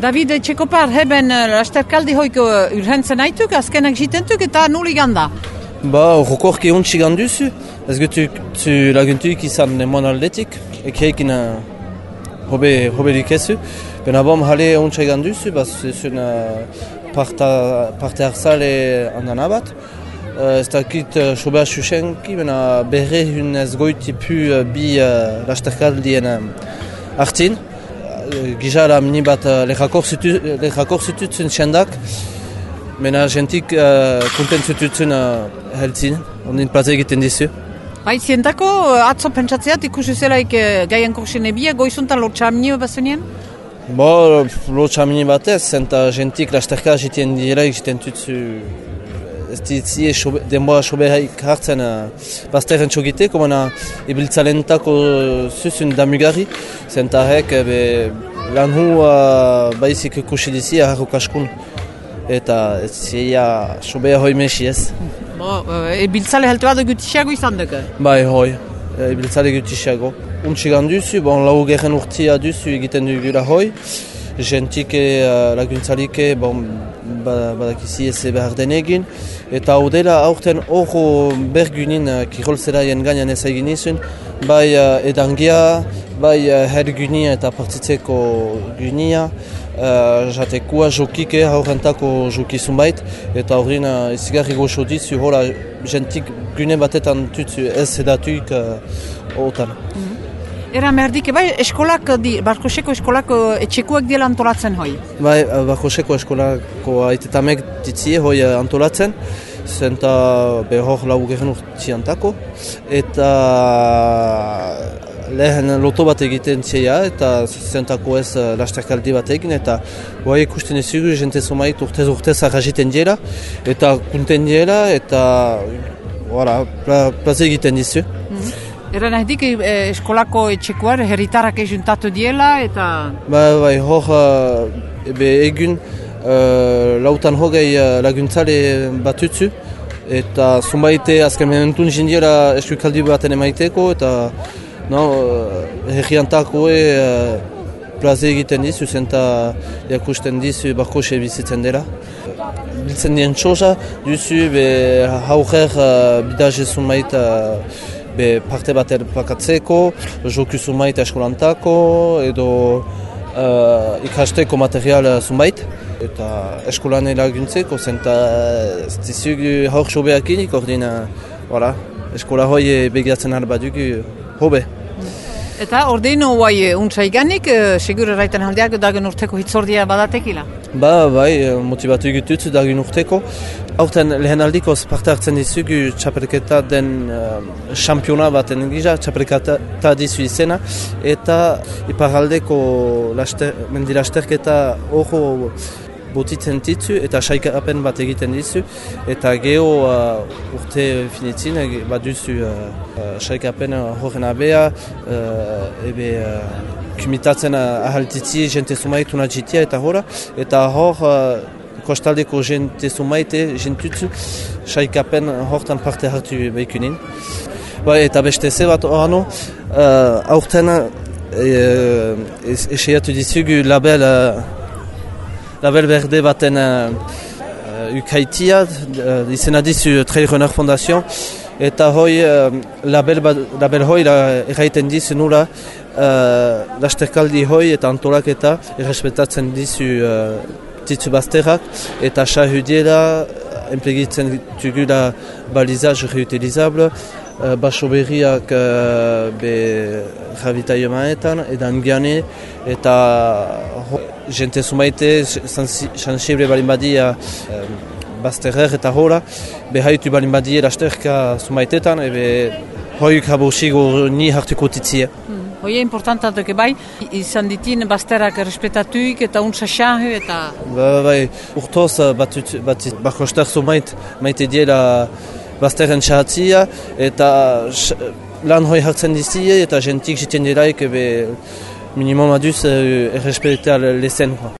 David Txekopar, heben lasterkaldi hoiko urhentzen aituk, azkenak jitentuk eta nuli ganda? Rokorki ontsi ganduzu, ez gutu laguntuik izan emon aldetik, ekeikin hobe dikezu. Bena bom hale ontsi ganduzu, zuen parte hartzale handan abat. Ez dakit sobea susenki, bena berre hun ez goiti pu bi lasterkaldien hartzin. Gizara mini bat lehakor zututzen txendak, mena jentik kontent zututzen heltzin, ondin plaza egiten dizu. Bai, zientako atzo pentsatzeat ikusi zelaik gaien korsin ebia, goizuntan lotxamini bazenien? Lotxamini batez, zenta jentik lasterka jitien dira egiten tutzu ez ditzie denboa sobehaik hartzen bazterren txogiteko, baina ibiltzalentako zuzun damugarri, zentarek lan hu baizik ikusi dizia harrok askun, eta ez zia sobea hoi mesi ez. Ibiltzale helte bat gutixago izan duke? Bai, hoi, ibiltzale gutixago. Untxigan duzu, lau gerren urtia duzu egiten dugula hoi, jentik laguntzalike badakizi ez behar den egin, eta hau dela aurten horro bergunin kirolzeraien gainan ez egin izun, bai edangia, bai hergunia eta partitzeko gunia, jatekua jokike aurrentako jokizun bait, eta horrin izigarri goxo dizu, hola jentik gune batetan tutzu ez edatuik hortan. Era merdik, bai, eskolak, Barkoseko eskolak etxekuak diela antolatzen hoi? Bai, Barkoseko eskolako aitetamek ditzie hoi antolatzen, zenta behor lau gerren urtiantako, eta lehen loto bat egiten zia, eta zentako ez lasterkaldi bat egin, eta hoi ikusten ezugu jente zomait urtez arraziten diela, eta kunten diela, eta plaza egiten dizu. Era nahdik eskolako etxekuar herritarak ejuntatu diela eta... Bai, hor egun lautan hogei laguntzale batutzu eta zumbaite azken mementun jindiela eskukaldi baten emaiteko eta herriantako plaze egiten dizu zenta jakusten dizu Barkose bizitzen dela. Biltzen dien txosa duzu hauger bidaje zumbaita parte bat erpakatzeko, joku zumait eskolantako, edo ikasteko material zumait, eta eskolan laguntzeko, zenta zizugu haur sobeakin ikordin, eskola hoi begiatzen arbadugu hobe. Eta ordein hoai untsaiganik, segur erraiten aldeak dagen urteko hitzordia badatekila? Bai, motivatu egitutzu dagen urteko. Aurten lehen aldikoz parte hartzen dizugu txapelketa den championa baten gisa, txapelketa dizu izena, eta iparaldeko mendilasterketa horro botitzen ditzu eta saikapen bat egiten dizu, eta geho urte finitzin bat duzu saikapen horren abea, kumitatzen ahaltitzi jente zumait unajitia eta horra, eta hor kostaldeko jente zumaite jentutzu saikapen hortan parte hartu behikunin. Eta beste ze bat horano, aurten eseiatu dizugu label berde baten ukaitia, izena dizu Trail Runner Fondation, eta hoi label hoi erraiten dizu nula lasterkaldi hoi eta antolaketa errespetatzen dizu ditzu bazterrak, eta sahudiela enplegitzen dugula balizaz reutilizable, baso berriak ravitaillemaetan, edan giane, eta jente zumaite, sensible balin badia bazterrer eta hola, behaitu balin badia lasterka zumaitetan, hoik habosigo ni hartuko titzie. Hoi importanta duke bai, izan ditin bazterrak respetatuik eta untsa xahu eta... Bai, urtoz Barkoster zumait maite diela bazterren xahatzia eta lan hoi hartzen dizie eta jentik jiten diraik minimum aduz errespetea lezen.